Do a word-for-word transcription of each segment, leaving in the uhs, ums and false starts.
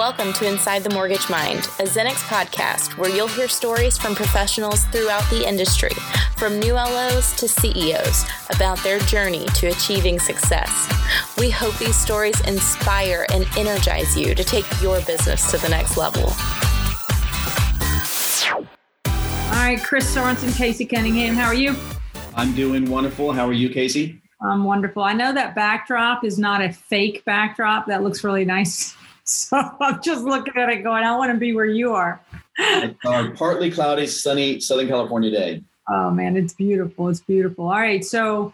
Welcome to Inside the Mortgage Mind, a Zenix podcast where you'll hear stories from professionals throughout the industry, from new L Os to C E Os, about their journey to achieving success. We hope these stories inspire and energize you to take your business to the next level. All right, Chris Sorensen, Casey Cunningham, how are you? I'm doing wonderful. How are you, Casey? I'm wonderful. I know that backdrop is not a fake backdrop. That looks really nice. So I'm just looking at it going, I want to be where you are. It's a partly cloudy, sunny Southern California day. Oh, man, it's beautiful. It's beautiful. All right. So,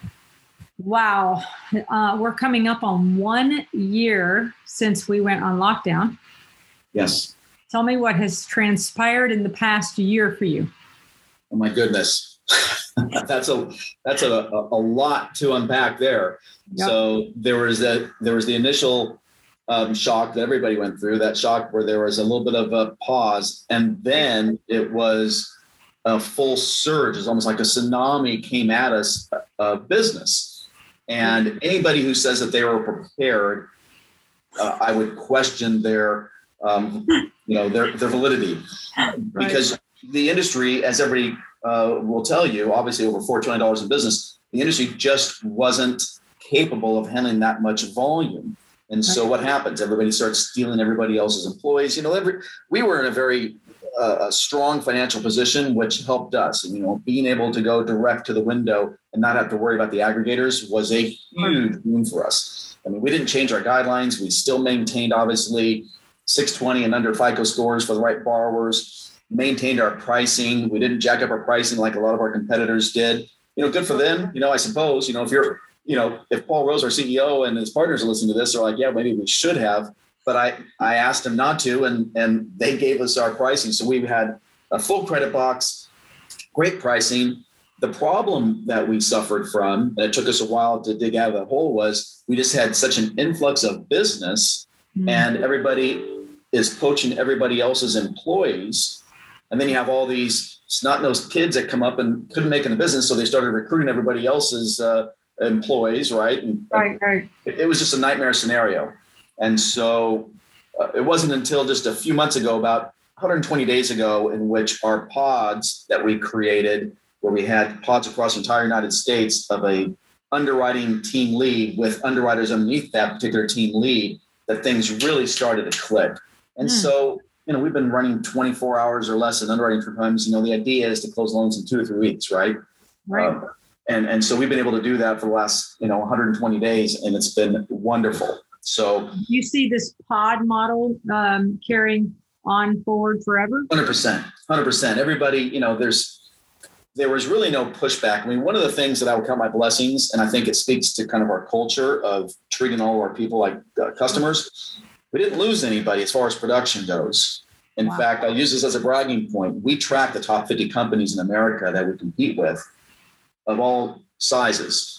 wow. Uh, we're coming up on one year since we went on lockdown. Yes. Tell me what has transpired in the past year for you. Oh, my goodness. that's a that's a, a lot to unpack there. Yep. So there was that there was the initial um, shock that everybody went through, that shock where there was a little bit of a pause, and then it was a full surge. It's almost like a tsunami came at us, uh, business. And anybody who says that they were prepared, uh, I would question their um, you know their their validity, right. Because the industry, as everybody Uh, will tell you, obviously over four trillion dollars in business, the industry just wasn't capable of handling that much volume. And so what happens? Everybody starts stealing everybody else's employees. You know, every, we were in a very uh, a strong financial position, which helped us. And, you know, being able to go direct to the window and not have to worry about the aggregators was a huge boon for us. I mean, we didn't change our guidelines. We still maintained, obviously, six twenty and under FICO scores for the right borrowers. Maintained our pricing. We didn't jack up our pricing like a lot of our competitors did. You know, good for them. You know, I suppose, you know, if you're, you know, if Paul Rose, our C E O, and his partners are listening to this, they're like, yeah, maybe we should have. But I, I asked them not to, and, and they gave us our pricing. So we've had a full credit box, great pricing. The problem that we suffered from, and it took us a while to dig out of the hole, was we just had such an influx of business, mm-hmm. and everybody is poaching everybody else's employees. And then you have all these snot-nosed kids that come up and couldn't make it in the business, so they started recruiting everybody else's uh, employees, right? And, right, right. It, it was just a nightmare scenario. And so uh, it wasn't until just a few months ago, about one hundred twenty days ago, in which our pods that we created, where we had pods across the entire United States of a underwriting team lead with underwriters underneath that particular team lead, that things really started to click. And mm. so you know, we've been running twenty-four hours or less in underwriting for times. You know, the idea is to close loans in two or three weeks, right? Right. Um, and, and so we've been able to do that for the last, you know, one hundred twenty days, and it's been wonderful. So you see this pod model um, carrying on forward forever? one hundred percent, one hundred percent. Everybody, you know, there's, there was really no pushback. I mean, one of the things that I would count my blessings, and I think it speaks to kind of our culture of treating all of our people like uh, customers. We didn't lose anybody as far as production goes. In wow. fact, I use this as a bragging point. We track the top fifty companies in America that we compete with of all sizes.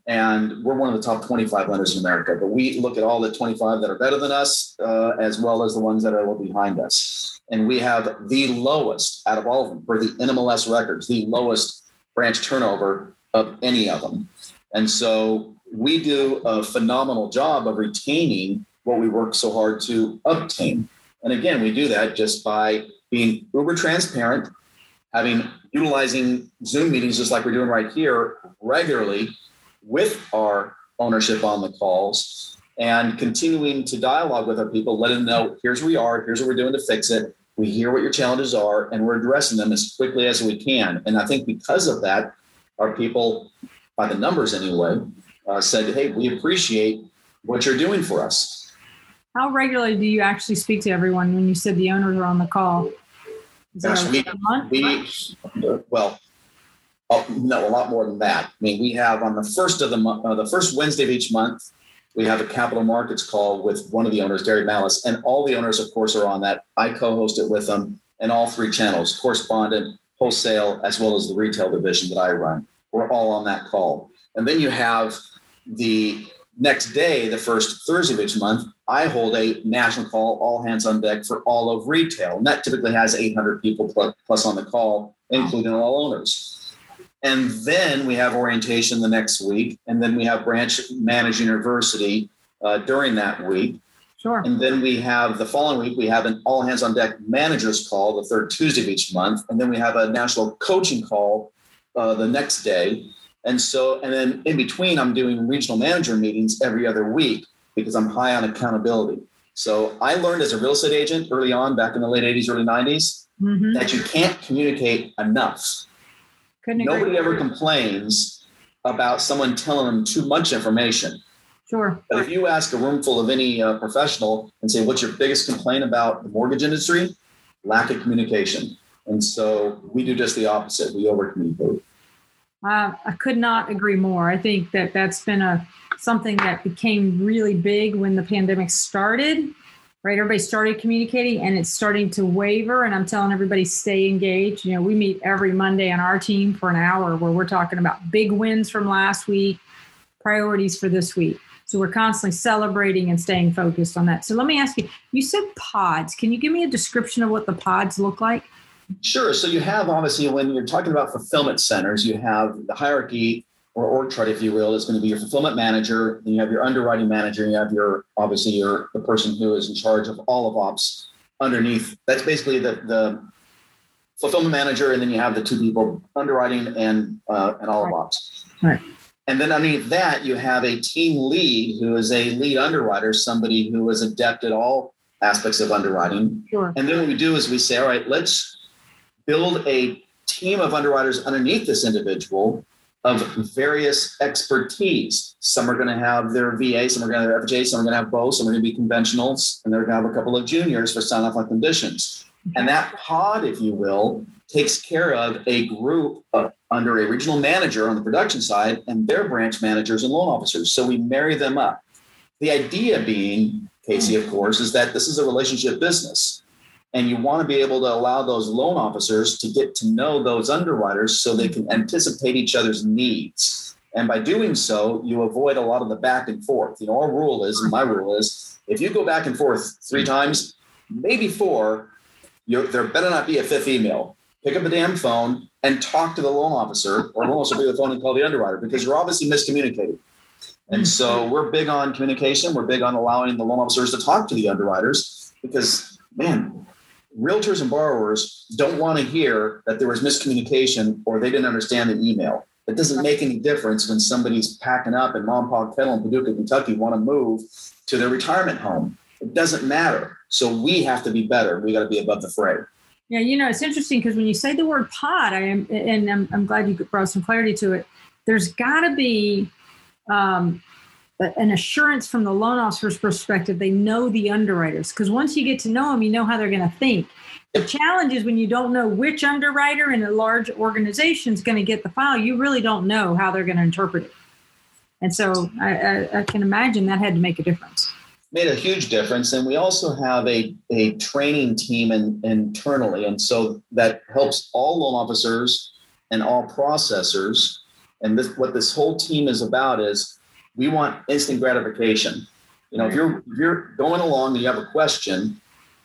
And we're one of the top twenty-five lenders in America. But we look at all the twenty-five that are better than us, uh, as well as the ones that are a little behind us. And we have the lowest out of all of them, for the N M L S records, the lowest branch turnover of any of them. And so we do a phenomenal job of retaining what we work so hard to obtain. And again, we do that just by being uber transparent, having utilizing Zoom meetings just like we're doing right here regularly with our ownership on the calls, and continuing to dialogue with our people, letting them know, here's where we are, here's what we're doing to fix it. We hear what your challenges are, and we're addressing them as quickly as we can. And I think because of that, our people, by the numbers anyway, uh, said, hey, we appreciate what you're doing for us. How regularly do you actually speak to everyone when you said the owners are on the call? Is Gosh, we, we, well, oh, no, a lot more than that. I mean, we have on the first of the month, uh, the first Wednesday of each month, we have a capital markets call with one of the owners, Gary Malice, and all the owners, of course, are on that. I co-host it with them, and all three channels, correspondent, wholesale, as well as the retail division that I run. We're all on that call. And then you have the next day, the first Thursday of each month, I hold a national call, all hands on deck for all of retail. And that typically has eight hundred people plus, plus on the call, including all owners. And then we have orientation the next week. And then we have branch managed university uh, during that week. Sure. And then we have the following week, we have an all hands on deck managers call the third Tuesday of each month. And then we have a national coaching call uh, the next day. And so, and then in between, I'm doing regional manager meetings every other week because I'm high on accountability. So I learned as a real estate agent early on, back in the late eighties, early nineties, mm-hmm. that you can't communicate enough. Couldn't Nobody ever complains about someone telling them too much information. Sure. But if you ask a room full of any uh, professional and say, what's your biggest complaint about the mortgage industry? Lack of communication. And so we do just the opposite. We over communicate. Uh, I could not agree more. I think that that's been a something that became really big when the pandemic started, right? Everybody started communicating and it's starting to waver. And I'm telling everybody, stay engaged. You know, we meet every Monday on our team for an hour where we're talking about big wins from last week, priorities for this week. So we're constantly celebrating and staying focused on that. So let me ask you, you said pods. Can you give me a description of what the pods look like? Sure. So you have, obviously, when you're talking about fulfillment centers, you have the hierarchy or org chart, if you will, is going to be your fulfillment manager. Then you have your underwriting manager. You have your, obviously, your the person who is in charge of all of ops underneath. That's basically the, the fulfillment manager. And then you have the two people, underwriting and uh, and all of ops. Right. And then underneath that, you have a team lead who is a lead underwriter, somebody who is adept at all aspects of underwriting. Sure. And then what we do is we say, all right, let's build a team of underwriters underneath this individual of various expertise. Some are going to have their V A, some are going to have F J, some are going to have both, some are going to be conventionals, and they're going to have a couple of juniors for sign off on conditions. And that pod, if you will, takes care of a group of, under a regional manager on the production side and their branch managers and loan officers. So we marry them up. The idea being, Casey, of course, is that this is a relationship business. And you want to be able to allow those loan officers to get to know those underwriters so they can anticipate each other's needs. And by doing so, you avoid a lot of the back and forth. You know, our rule is, and my rule is, if you go back and forth three times, maybe four, you're, there better not be a fifth email. Pick up the damn phone and talk to the loan officer, or loan officer pick up the phone and call the underwriter, because you're obviously miscommunicating. And so we're big on communication. We're big on allowing the loan officers to talk to the underwriters because, man, realtors and borrowers don't want to hear that there was miscommunication or they didn't understand the email. It doesn't make any difference when somebody's packing up and Mom, Pa, Kettle in Paducah, Kentucky want to move to their retirement home. It doesn't matter. So we have to be better. We got to be above the fray. Yeah, you know, it's interesting because when you say the word pod, I am, and I'm, I'm glad you brought some clarity to it. There's got to be um, an assurance from the loan officer's perspective. They know the underwriters because once you get to know them, you know how they're going to think. The challenge is when you don't know which underwriter in a large organization is going to get the file, you really don't know how they're going to interpret it. And so I, I, I can imagine that had to make a difference. Made a huge difference. And we also have a, a training team in, internally. And so that helps all loan officers and all processors. And this, what this whole team is about is we want instant gratification. You know, if you're, if you're going along and you have a question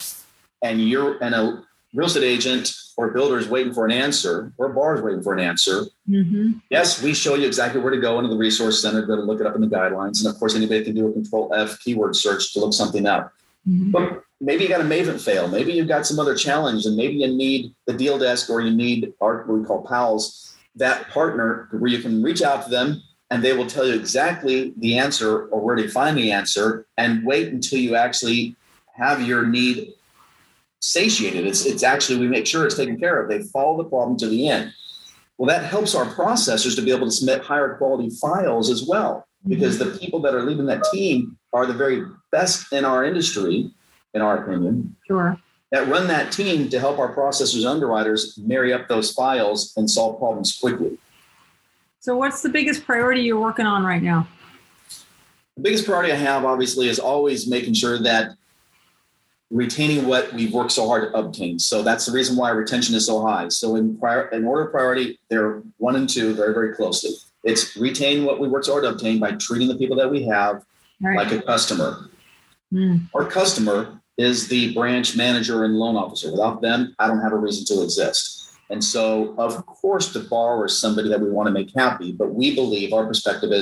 and you're and a real estate agent or builder is waiting for an answer or a borrower is waiting for an answer. Mm-hmm. Yes, we show you exactly where to go into the resource center, go to look it up in the guidelines. And of course, anybody can do a control F keyword search to look something up. Mm-hmm. But maybe you got a Maven fail. Maybe you've got some other challenge and maybe you need the deal desk or you need our, what we call pals, that partner where you can reach out to them and they will tell you exactly the answer or where to find the answer and wait until you actually have your need satiated. It's it's actually, we make sure it's taken care of. They follow the problem to the end. Well, that helps our processors to be able to submit higher quality files as well, because the people that are leading that team are the very best in our industry, in our opinion. Sure. That run that team to help our processors and underwriters marry up those files and solve problems quickly. So what's the biggest priority you're working on right now? The biggest priority I have, obviously, is always making sure that retaining what we've worked so hard to obtain. So that's the reason why retention is so high. So in prior, in order of priority, they're one and two very, very closely. It's retain what we worked so hard to obtain by treating the people that we have right. like a customer. Mm. Our customer is the branch manager and loan officer. Without them, I don't have a reason to exist. And so, of course, the borrower is somebody that we want to make happy, but we believe our perspective is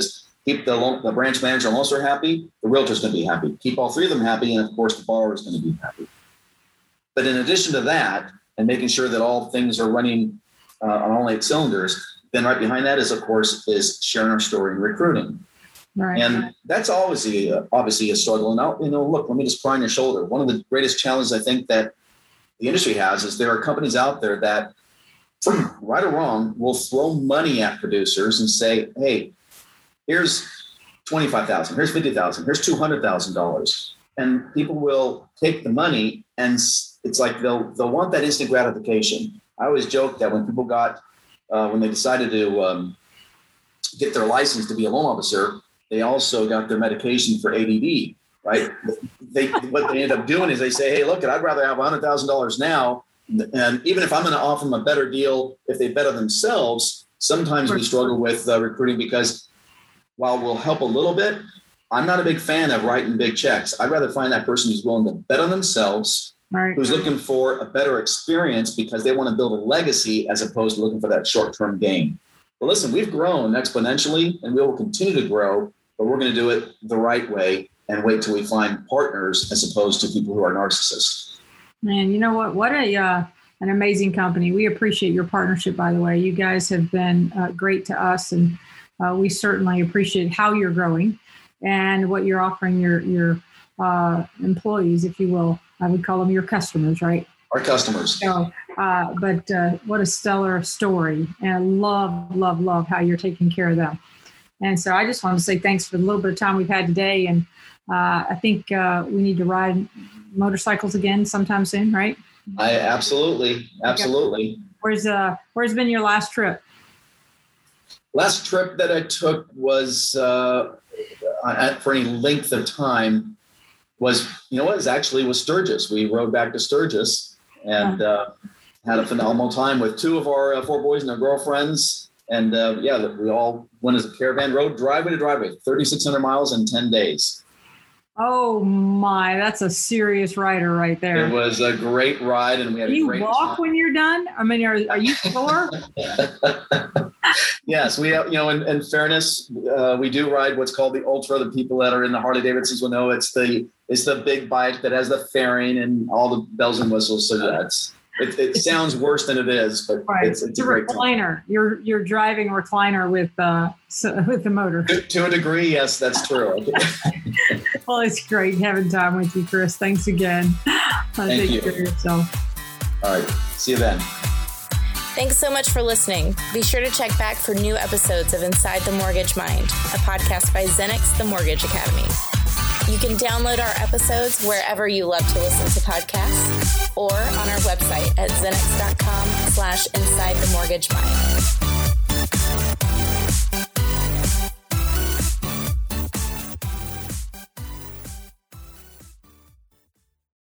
keep the loan, the branch manager and loan happy, the realtor's going to be happy. Keep all three of them happy, and of course, the borrower is going to be happy. But in addition to that, and making sure that all things are running uh, on all eight cylinders, then right behind that is, of course, is sharing our story and recruiting. Right. And that's always a, obviously a struggle. And now, you know, look, let me just cry on your shoulder. One of the greatest challenges I think that the industry has is there are companies out there that, right or wrong, will throw money at producers and say, hey, here's twenty-five thousand dollars, here's fifty thousand dollars, here's two hundred thousand dollars. And people will take the money, and it's like they'll they'll want that instant gratification. I always joke that when people got, uh, when they decided to um, get their license to be a loan officer, they also got their medication for A D D, right? They, what they end up doing is they say, hey, look, I'd rather have one hundred thousand dollars now. And even if I'm going to offer them a better deal, if they better themselves, sometimes we struggle with uh, recruiting because while we'll help a little bit, I'm not a big fan of writing big checks. I'd rather find that person who's willing to better themselves, right, who's looking for a better experience because they want to build a legacy as opposed to looking for that short-term gain. But listen, we've grown exponentially and we will continue to grow, but we're going to do it the right way and wait till we find partners as opposed to people who are narcissists. Man, you know what? What a uh, an amazing company. We appreciate your partnership, by the way. You guys have been uh, great to us, and uh, we certainly appreciate how you're growing and what you're offering your your uh, employees, if you will. I would call them your customers, right? Our customers. So, uh, but uh, what a stellar story. And I love, love, love how you're taking care of them. And so I just want to say thanks for the little bit of time we've had today. And uh, I think uh, we need to ride motorcycles again sometime soon, right? I absolutely, absolutely. Where's uh, where's been your last trip? Last trip that I took was uh, at, for any length of time was, you know what, it was actually was Sturgis. We rode back to Sturgis and uh, had a phenomenal time with two of our uh, four boys and their girlfriends. And uh, yeah, we all went as a caravan, rode driveway to driveway, thirty-six hundred miles in ten days. Oh my, that's a serious rider right there. It was a great ride, and we had Do a you great walk time. When you're done? I mean, are are you sore? Yes, we have, you know, in, in fairness, uh, we do ride what's called the Ultra. The people that are in the Harley Davidsons will know it's the it's the big bike that has the fairing and all the bells and whistles. So that's it, it sounds worse than it is, but right. it's, it's, it's a a great recliner. time. You're you're driving a recliner with uh so, with the motor. To, to a degree, yes, that's true. Well, it's great having time with you, Chris. Thanks again. Thank Take you. care of yourself. All right, see you then. Thanks so much for listening. Be sure to check back for new episodes of Inside the Mortgage Mind, a podcast by Zenix, the Mortgage Academy. You can download our episodes wherever you love to listen to podcasts or on our website at zenix dot com slash inside the mortgage mind.